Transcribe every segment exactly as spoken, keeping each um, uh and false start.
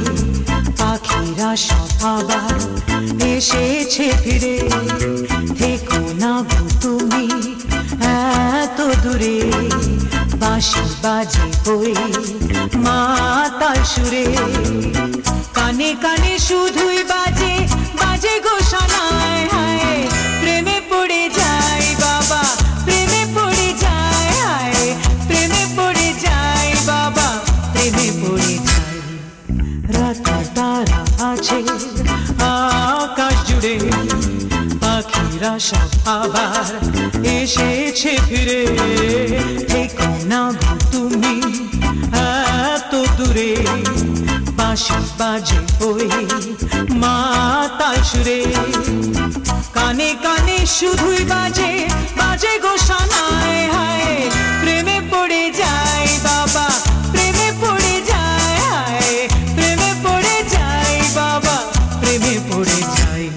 পাখিরা সব আবার এসেছে ফিরে। থেকো না গো তুমি এত দূরে, বাঁশি বাজে ওই মাতাল সুরে। কানে কানে শুধুই বাজে বাজে গো শোনায় হায়, প্রেমে পড়ে যায় বাবা প্রেমে পড়ে যায় হায়, প্রেমে পড়ে যায় বাবা প্রেমে পড়ে যায়। রাতে তারা আছে আকাশ জুড়ে, পাখিরা সব আবার এসেছে ফিরে। থেকো না গো তুমি এত দূরে, বাঁশি বাজে ওই মাতাল সুরে। কানে কানে শুধুই বাজে বাজে গো শোনায় হায়, প্রেমে পড়ে যায় বাবা প্রেমে পড়ে যায় হায়, প্রেমে পড়ে যায় বাবা প্রেমে পড়ে যায়।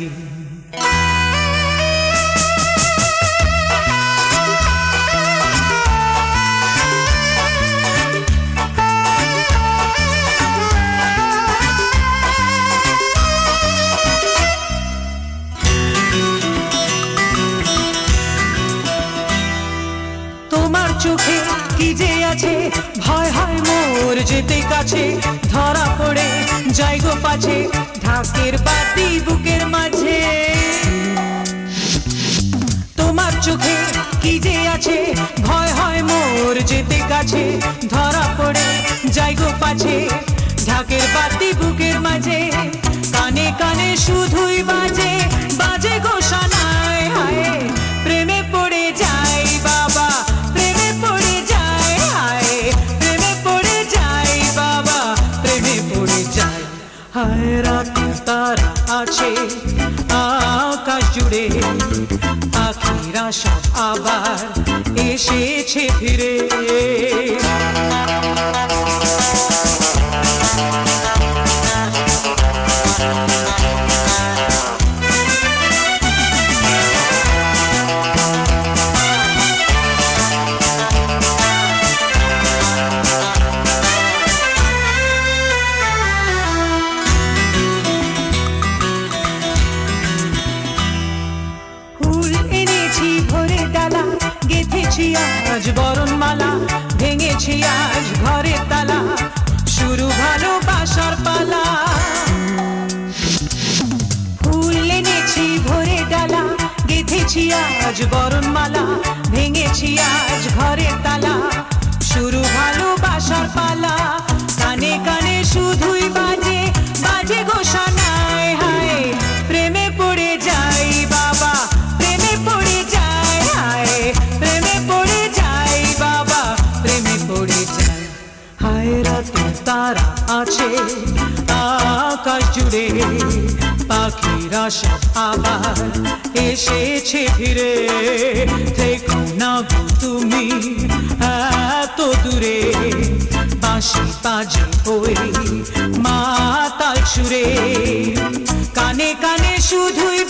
তোমার চোখে কি যে আছে, ভয় হয় মোর যেতে কাছে। ধরা পড়ে যাই গো পাছে, ঢাকের বাতি বুকের মাঝে। তোমার চোখে কি যে আছে, ভয় হয় মোর যেতে কাছে। ধরা পড়ে যাই গো পাছে, ঢাকের বাতি বুকের মাঝে। কানে কানে শুধুই বাজে বাজে গো শোনায় হায়, প্রেমে পড়ে যায় বাবা প্রেমে পড়ে যায় হায়, প্রেমে পড়ে যায় বাবা প্রেমে পড়ে যায়। হায় রাতে তারা আছে আকাশ জুড়ে, পাখিরা সব আবার এসেছে ফিরে। আজ বরণমালা ভেঙেছি আজ ঘরের তালা, শুরু ভালোবাসার পালা। ফুল এনেছি ভরে ডালা, গেঁথেছি আজ বরণমালা, ভেঙেছি আজ ঘরের তালা, শুরু ভালোবাসার পালা। কানে কানে শুধুই বাজে বাজে গো শোনায় হায়, প্রেমে পড়ে যাই বাবা প্রেমে পড়ে যায় হায়, প্রেমে পড়ে যায় বাবা প্রেমে পড়ে যায়। হায় রাতে তারা আছে আকাশ জুড়ে, পাখিরা সব আবার এসেছে ফিরে। থেকো না গো তুমি এত দূরে, বাঁশি বাজে ওই মাতাল সুরে। কানে কানে শুধুই